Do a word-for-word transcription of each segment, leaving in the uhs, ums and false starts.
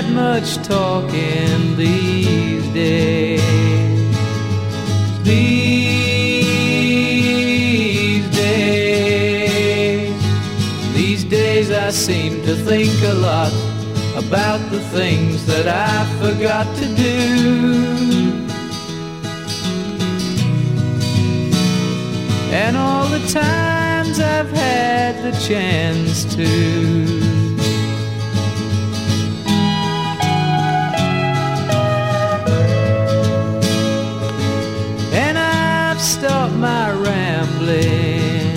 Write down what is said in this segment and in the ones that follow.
much talking these days. These days, these days I seem to think a lot about the things that I forgot to do. And all the times I've had the chance to. And I've stopped my rambling.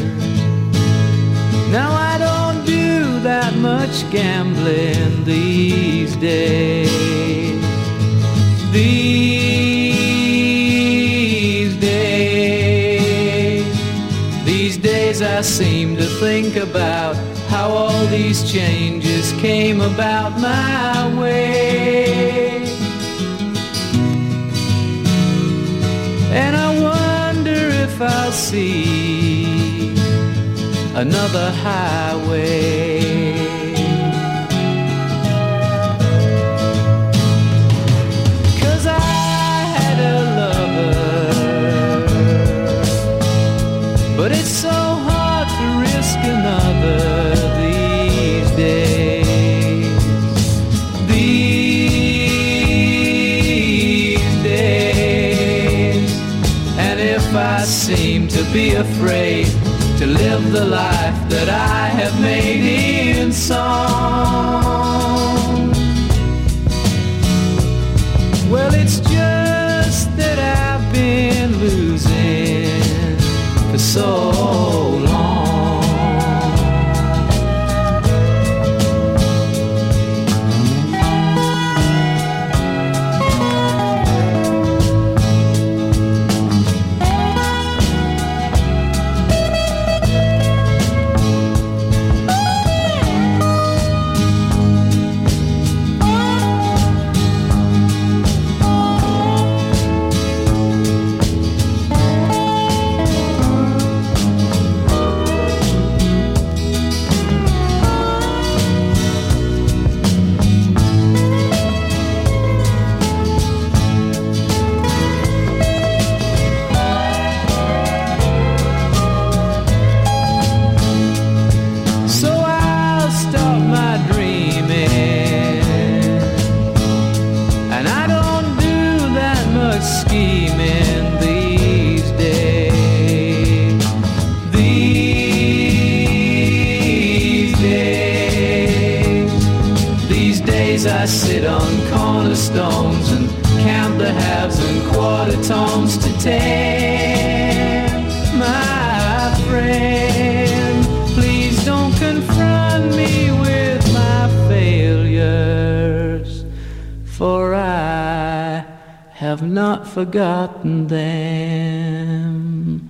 Now I don't do that much gambling these days. These days, these days I seem to think about how all these changes came about my way. And I wonder if I'll see another highway. Cause I had a lover, but it's so hard to risk another these days. These days. And if I seem to be afraid to live the life that I have made in song, well, it's just that I've been losing for so long. I sit on cornerstones and count the halves and quarter tones to ten. My friend, please don't confront me with my failures, for I have not forgotten them.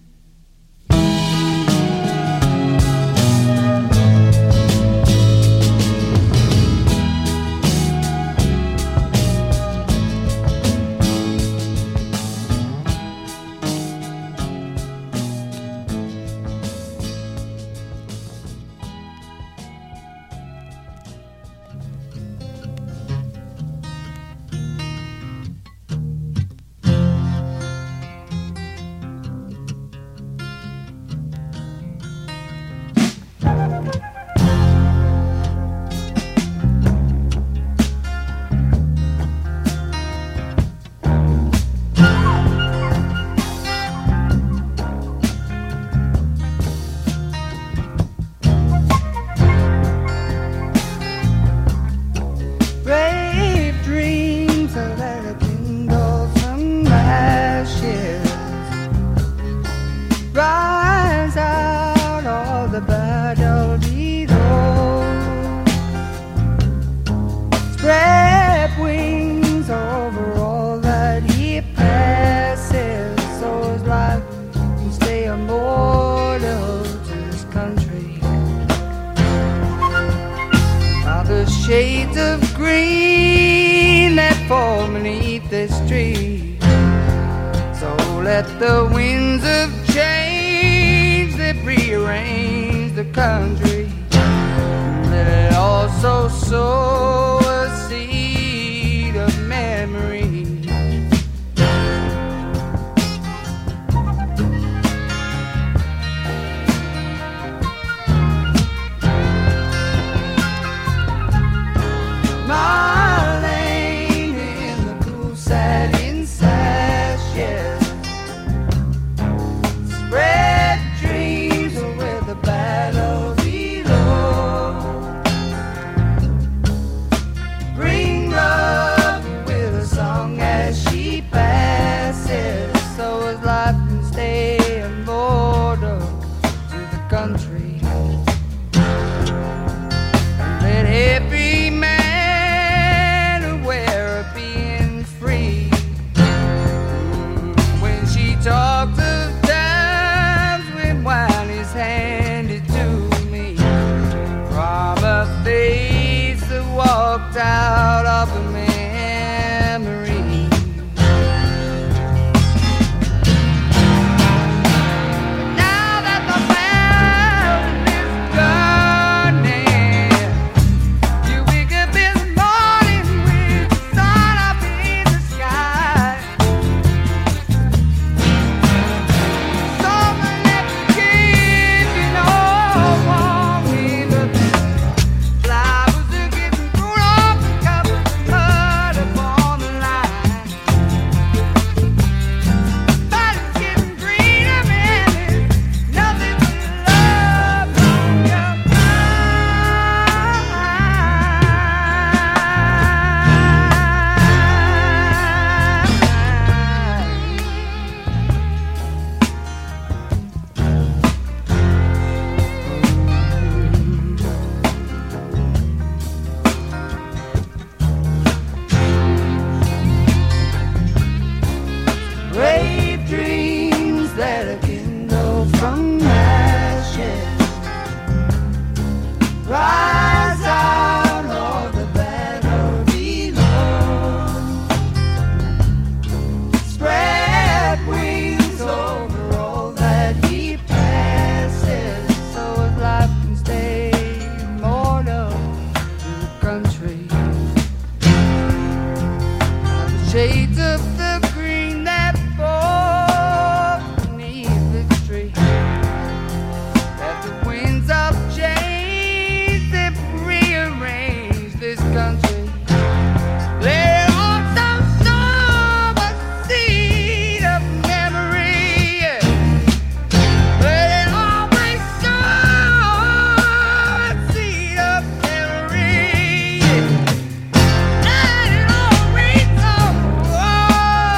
Shades of green that fall beneath this tree. So let the winds of change that rearrange the country. Let it also sow a walked out of the memory. Now that the mountain is burning, you wake up this morning with the sun up in the sky. Someone left the kids, you know, won't be the flowers are getting thrown off the cup of mud upon the line. But it's getting greener, man. There's nothing but love on your brave dreams that are kindled from ashes rise out of the battle below. Spread wings over all that he passes, so his life can stay immortal in the country. The shades of the green that fall beneath the tree, that the winds of change that rearrange this country. Lay on some storm a seed of memory, let it always sow a seed of memory. Let it always sow a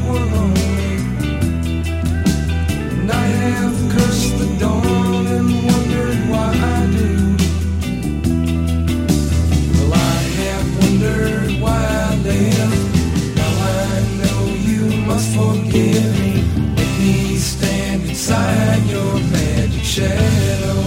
were lonely. And I have cursed the dawn and wondered why I do. Well, I have wondered why I live. Now I know you must forgive me. Let me stand inside your magic shadow.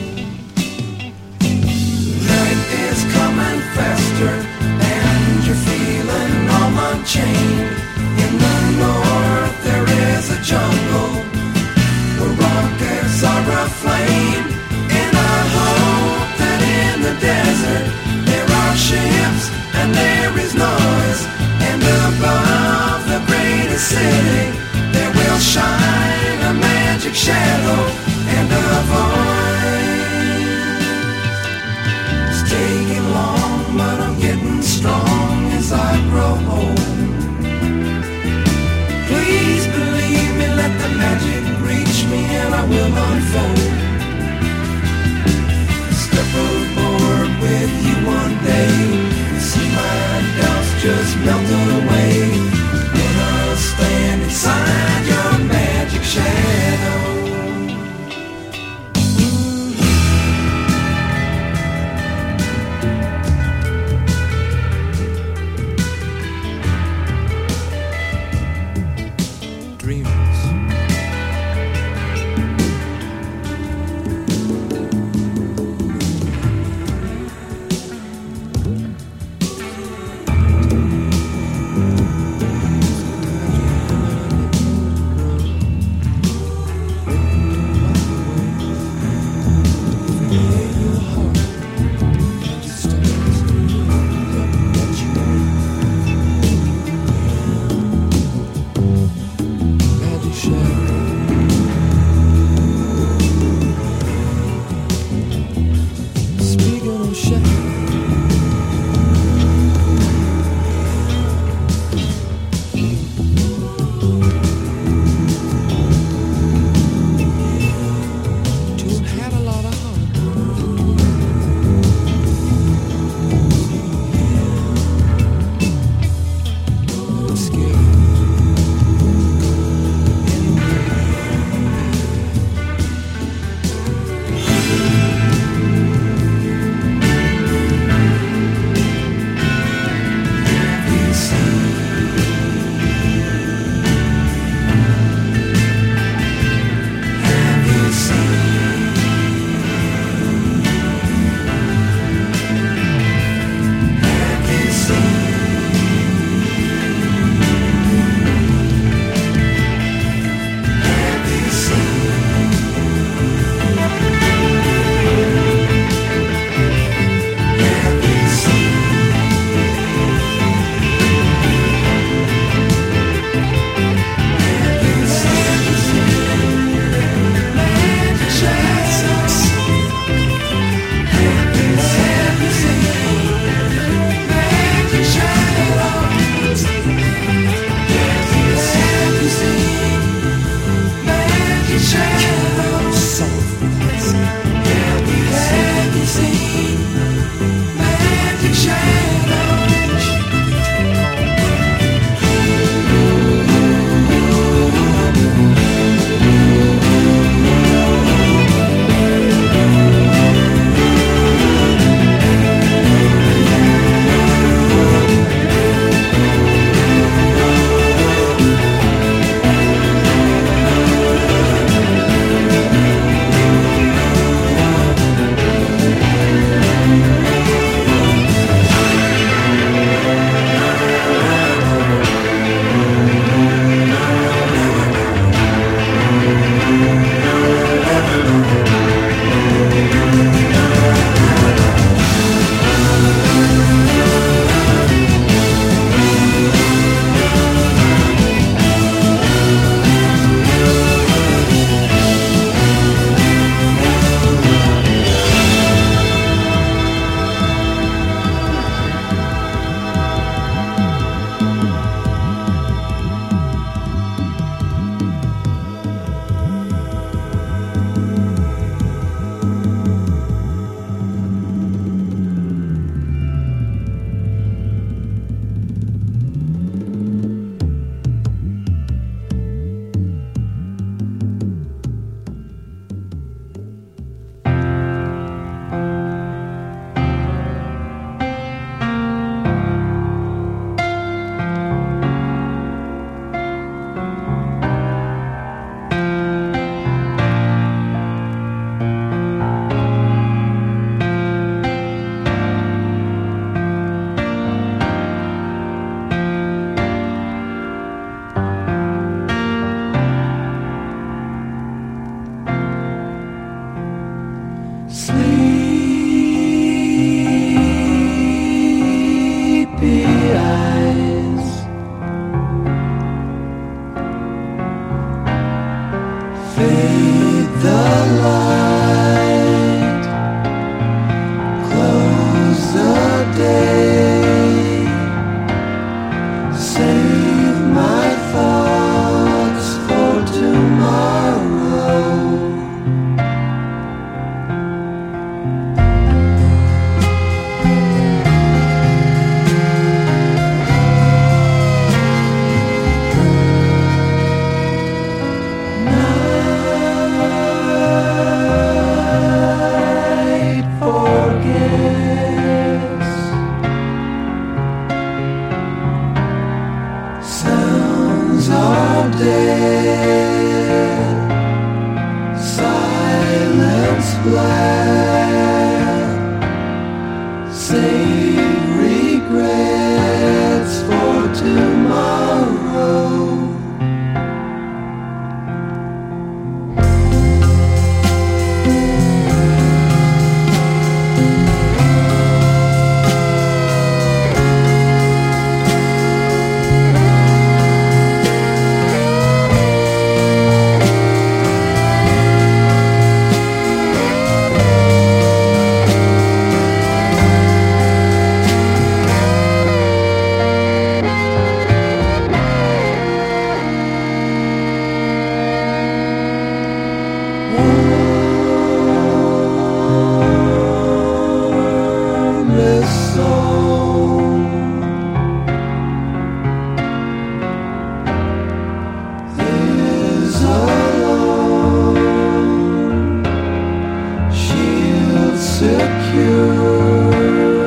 Night is coming faster, and you're feeling all unchained. In the north there is a jungle where rockets are aflame. And I hope that in the desert there are ships and there is noise. And above the greatest city there will shine a magic shadow and a voice. It's taking long, but I'm getting strong as I grow old. Please believe me, let the magic reach me and I will unfold. Step aboard with you one day, see my doubts just melt away. Gonna stand inside your magic shadow. Fade the light, close the day, save my thoughts for tomorrow. Night forgets, sounds are dead, silence black, save regrets for tomorrow. Warmest song is alone, shield secure,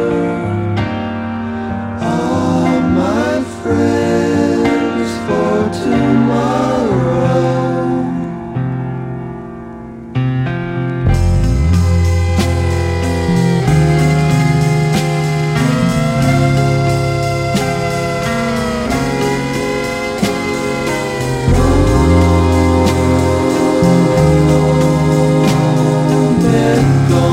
all my friends for tomorrow. Let go.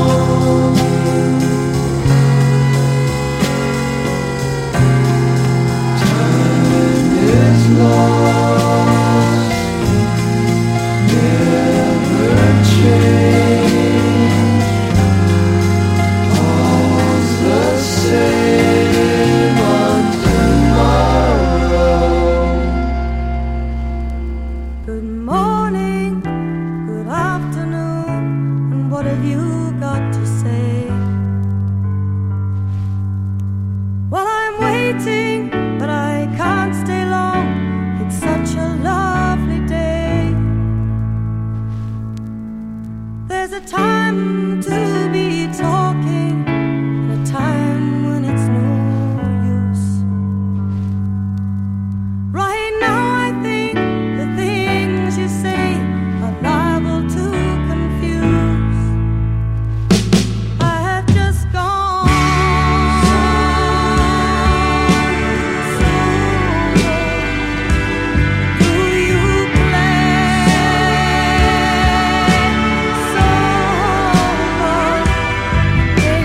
Time is lost, never change, all's the same on tomorrow. Good morning, good afternoon, and what have you got to say? Well, I'm waiting, but I can't stay long. It's such a lovely day. There's a time to be talking, and a time when it's no use. Right now I think the things you say are liable to confuse. I have just gone solo. Do you play solo in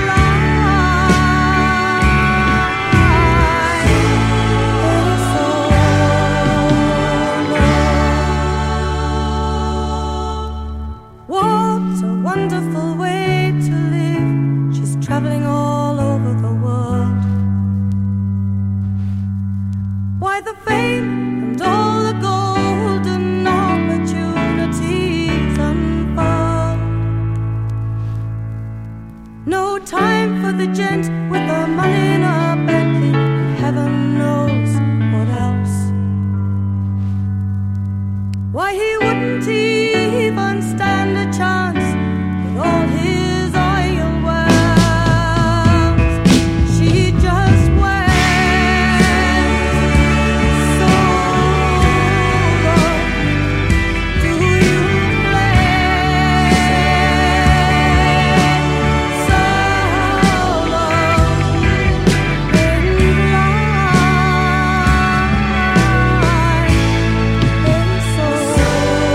What's a wonderful way to live? She's traveling all over the world. Why the fame and all the golden opportunities unfold? No time for the gent with the money in a Bentley, heaven knows what else. Why he wouldn't even stand a chance with all his oil wells. She just went solo. Do you play solo in life? In soul.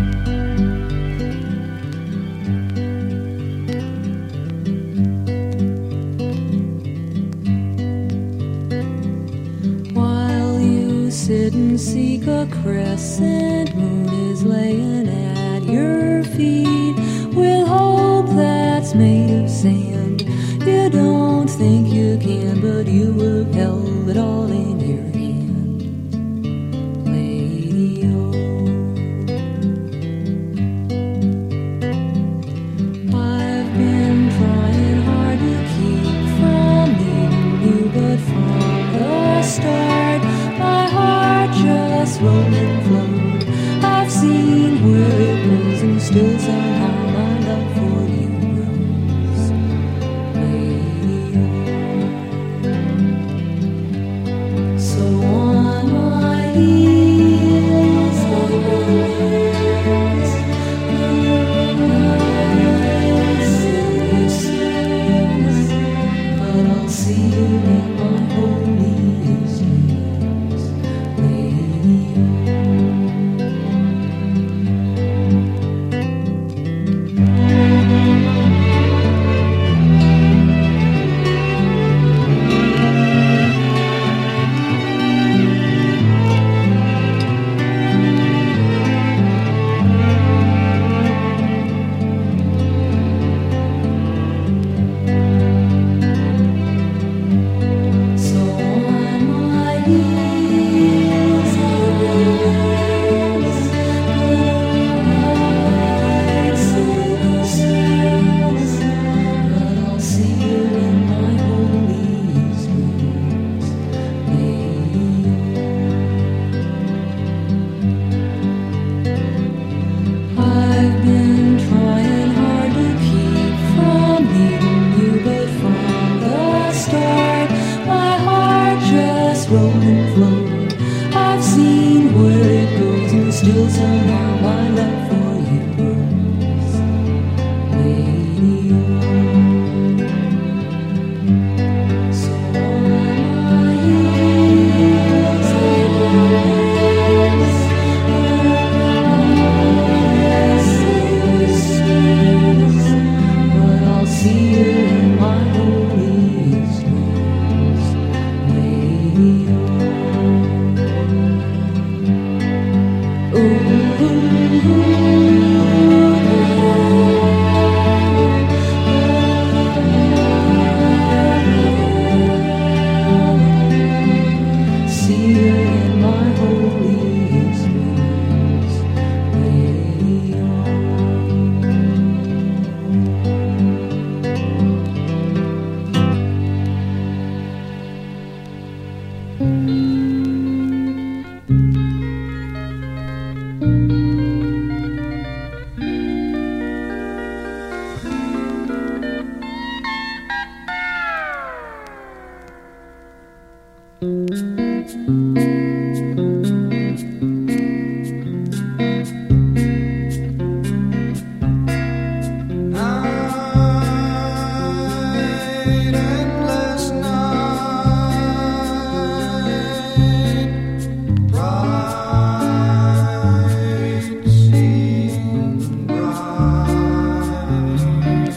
While you sit and seek a crescent moon is laying at your feet with hope that's made of sand. You don't think you can, but you have held it all in your hand, lady. I've been trying hard to keep from leaving you, but from the start, my heart just rolled and flowed. I've seen where it goes, and still somehow my love for you grows, lady. So on my heels I rise, but I'll see you in my holiest dreams, lady. So on my heels I rise, but I'll see you in my holiest dreams, lady. I've been trying hard to keep from leaving you, but from the start, my heart just rolled and flowed. I've seen where it goes, and still somehow my love for you grows, lady. So on my heels I rise, but I'll see you in my holiest dreams, lady. See you in my holiest dreams, lady. Night, endless night, bright, seeing bright.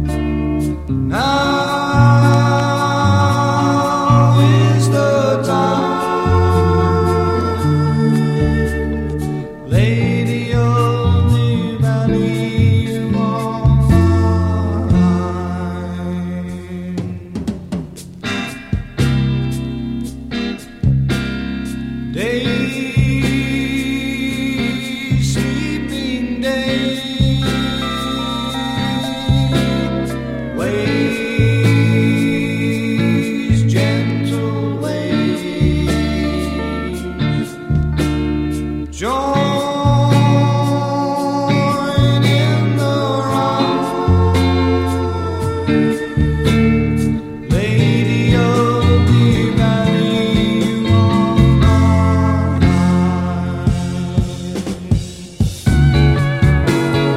Now is the time, lady of the valley, you are mine. Day, sleeping day, ways, gentle ways, join in the ride, lady of the valley, you are mine.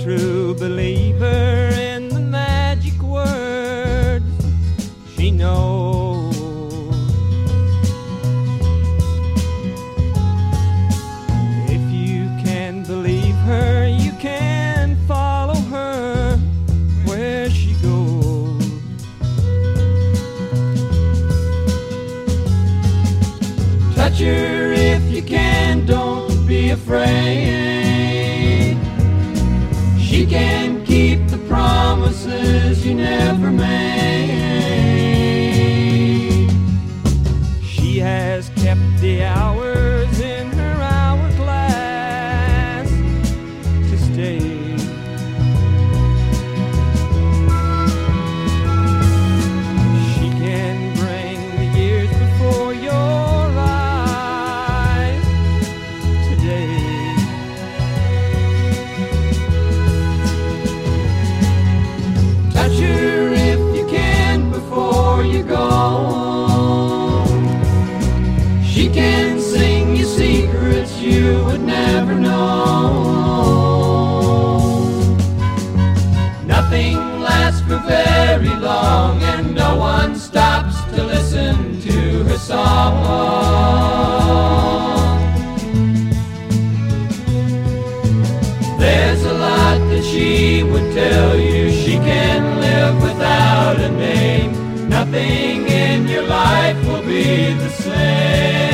true believer in the magic words she knows. If you can believe her, you can follow her where she goes. Touch her if you can, don't be afraid. She can keep the promises you never made. She has kept the hours in her hourglass to stay. She can bring the years before your eyes today. Touch her if you can before you go. She can sing you secrets you would never know. Nothing lasts for very long, and no one stops to listen to her song. There's a lot that she would tell you. She can live without a name. Nothing in your life will be the same.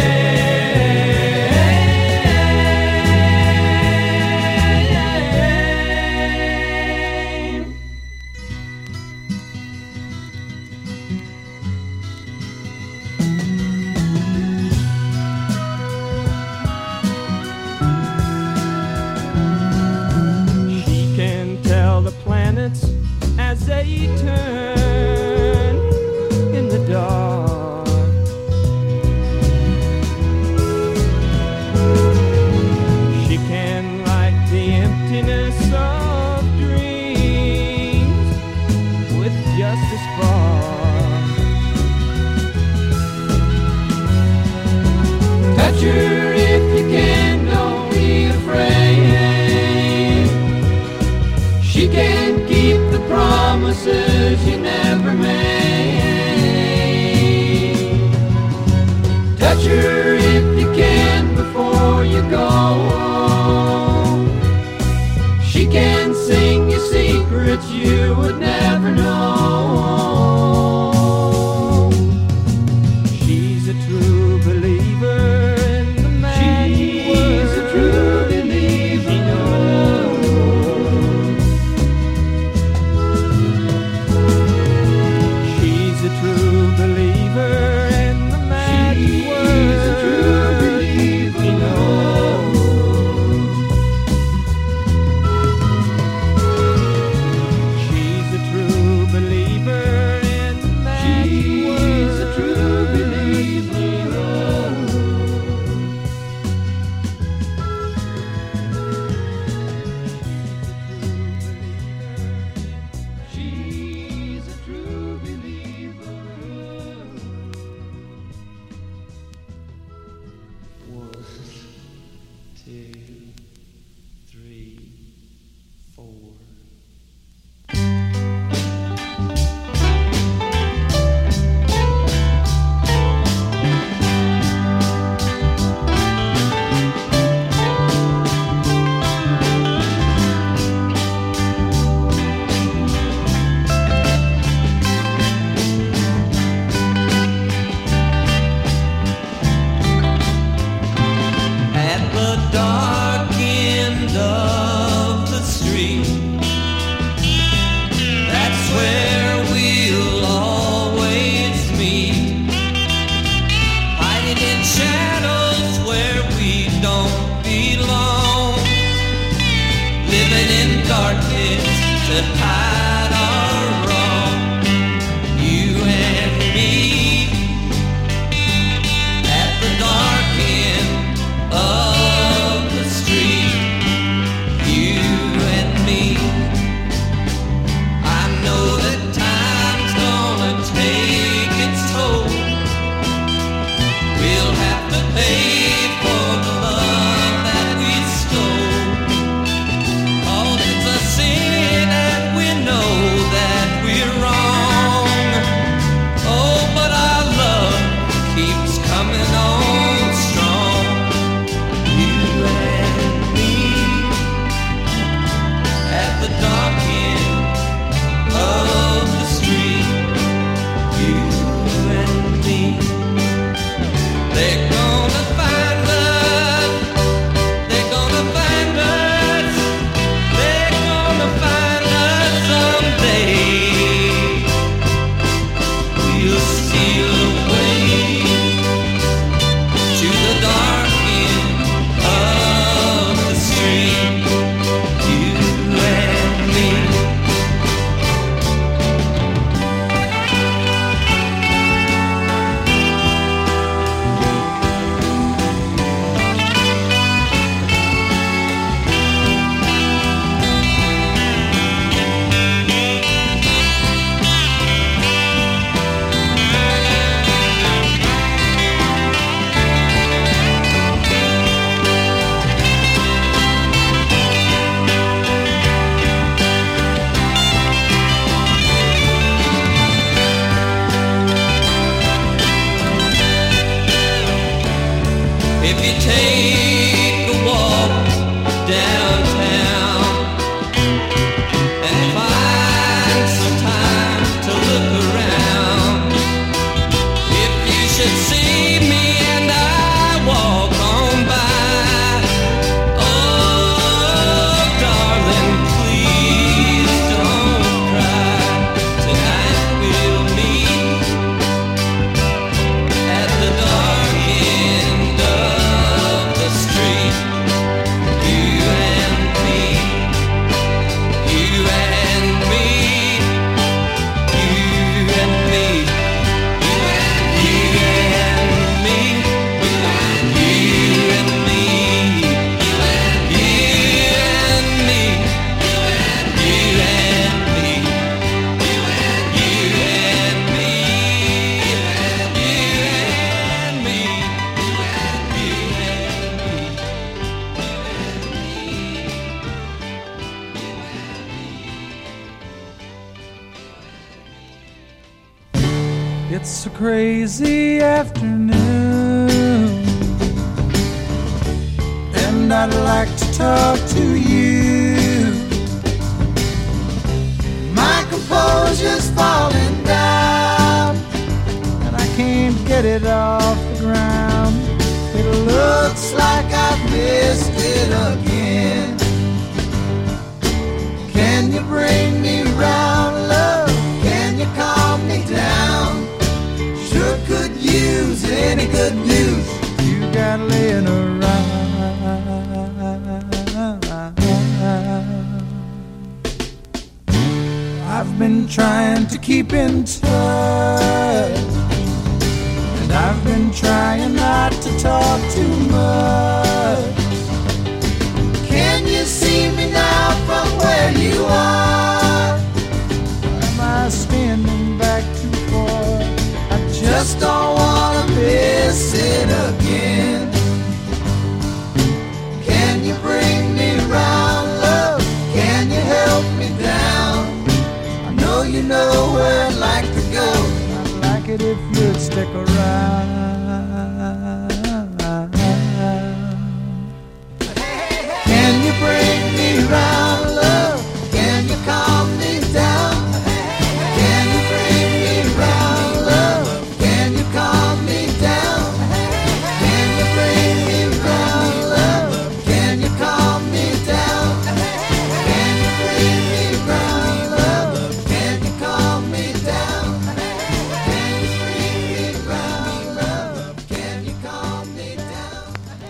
She can tell the planets as they turn in the dark. She can light the emptiness of dreams with just a spark. Touch her if you can, don't be afraid. She can keep the promises you never made. Touch her if you can before you go. She can sing you secrets you would never know. She's a true believer in the magic words. She's a true believer. She knows. She's a true believer in the magic words. She's a true believer. She knows. She's a true believer in the magic words. She's a true believer. She's a true believer. One, two, three, four. At the dark end of the street, that's where we'll always meet. Hiding in shadows where we don't belong, living in darkness to hide our wrong. You and me at the dark end of the street, you and me. I know that time's gonna take its toll. We'll have to pay for the love that we stole. Oh, it's a sin It's a crazy afternoon, and I'd like to talk to you. My composure's falling down, and I can't get it off the ground. It looks like I've missed it again. Can you bring me round, love? Can you calm me down? Sure could use any good news you got laying around. I've been trying to keep in touch, and I've been trying not to talk too much. Can you see me now from where you are? Or am I standing back too far? I just don't wanna miss it again. Can you bring me round, love? Can you help me down? I know you know where I'd like to go. I'd like it if you'd stick around. Can you bring me round, love? Can you calm me down? Can you bring me round, love? Can you calm me down? Can you bring me round, love? Can you calm me down? Can you bring me round, love? Can you calm me down? Can you bring me round, love? Can you calm me down?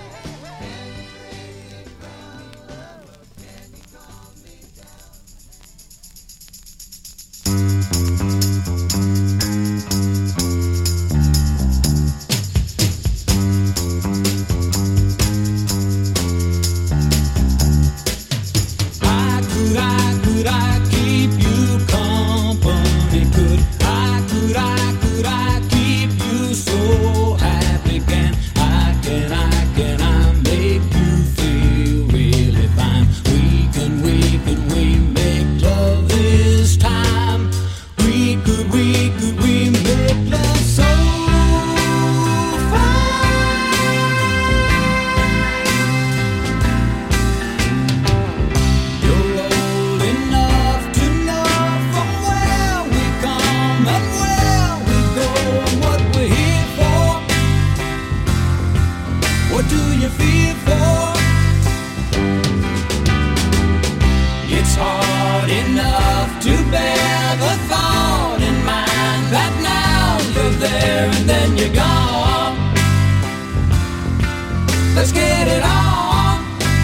Let's get it on.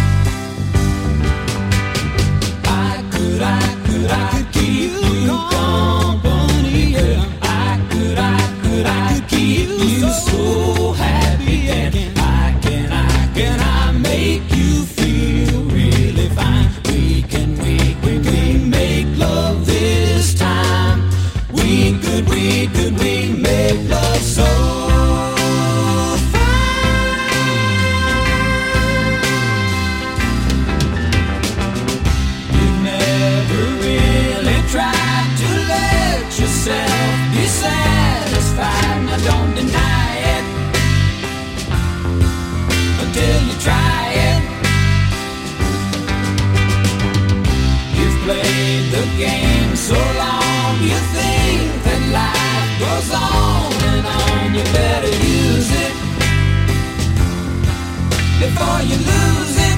I could, I could, I could keep you company. I could, I could, I could keep you so happy. And I can, I can, I make you feel really fine. We can, we can, we make love this time. We could, we could, we make love so. Be satisfied, now don't deny it until you try it. You've played the game so long, you think that life goes on and on. You better use it before you lose it.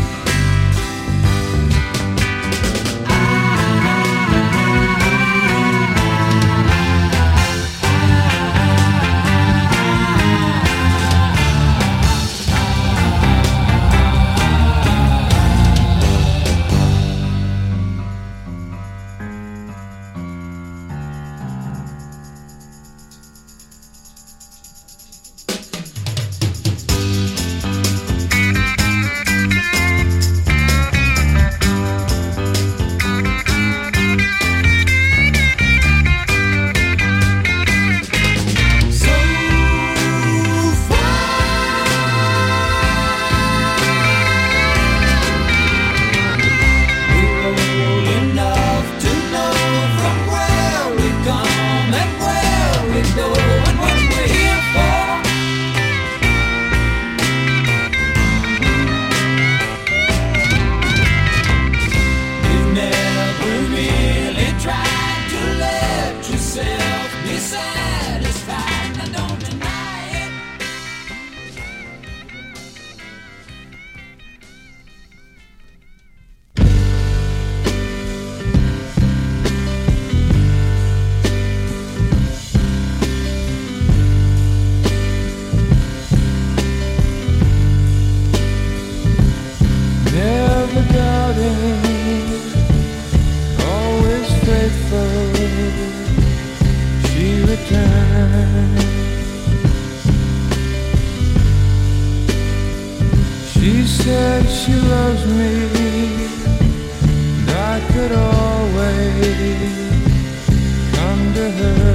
could always come to her.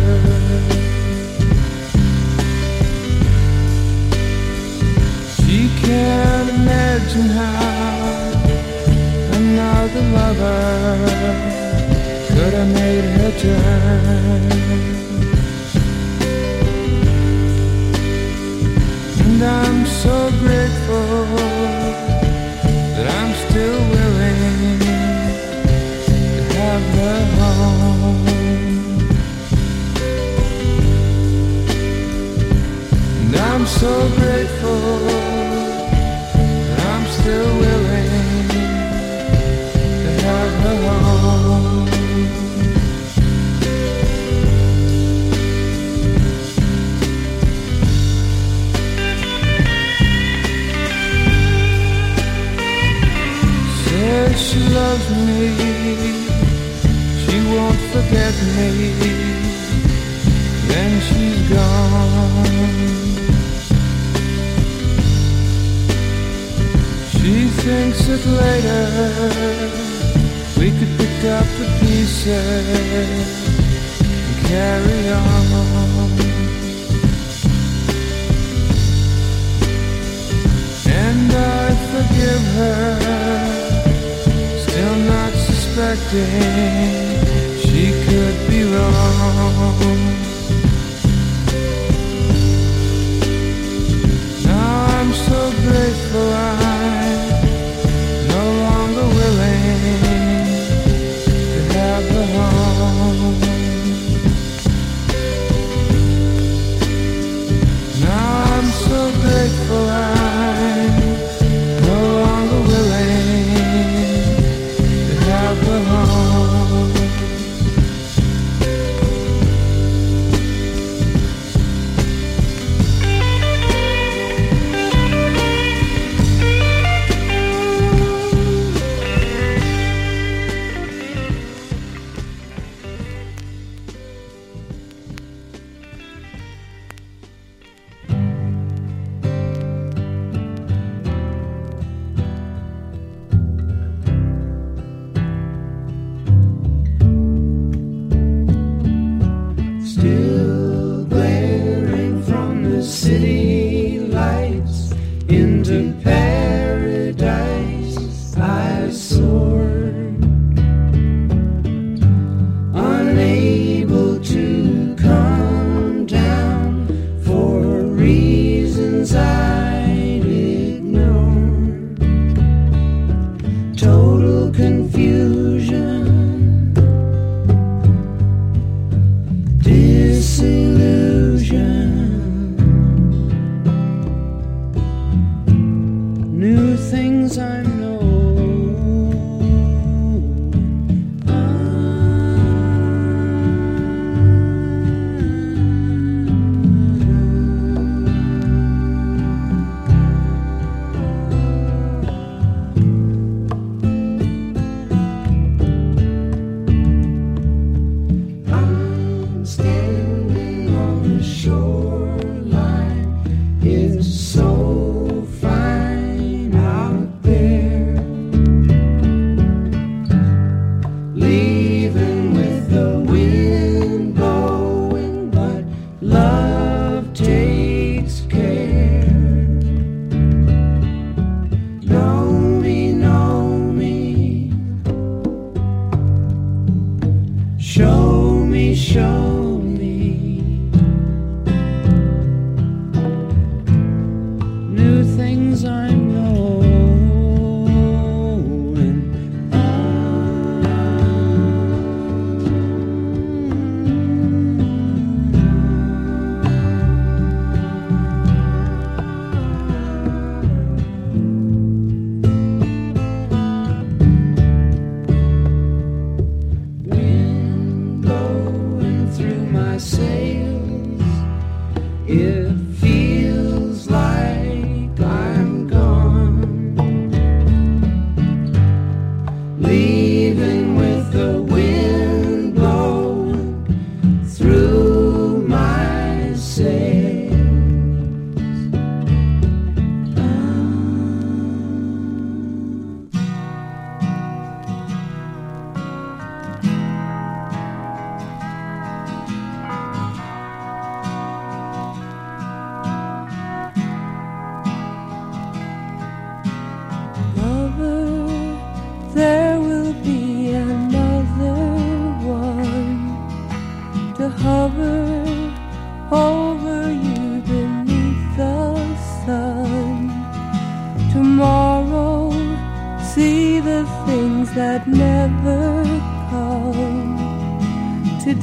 She can't imagine how another lover could have made her turn. And I'm so grateful that I'm still willing to have her home. And I'm so grateful that I'm still willing to have her home. She loves me, she won't forget me, then she's gone. She thinks that later we could pick up the pieces and carry on. And I forgive her, still not suspecting she could be wrong. Now I'm so grateful I'm no longer willing to have her home. Now I'm so grateful I'm no longer willing to have her home. Still glaring from the city lights into paradise I soared, unable to come down for reasons I'd ignored. Total confusion, disillusion, new things I know. I'm standing on the shoreline. It's so fine out there, leaving with the wind blowing, but love takes care. Know me, know me, show me, show me new things I know. And wind blowing through my sails, it feels like I'm gone, leaving with the wind blowing through my sails. Ah.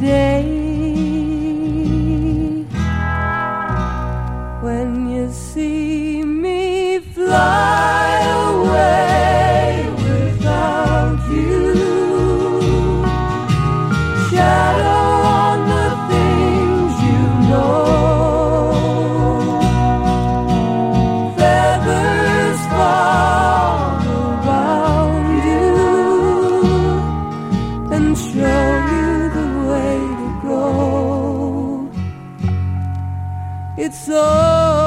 day when you see me fly away without you. Shadow on the things you know. Feathers fall around you and show you the way to go. It's all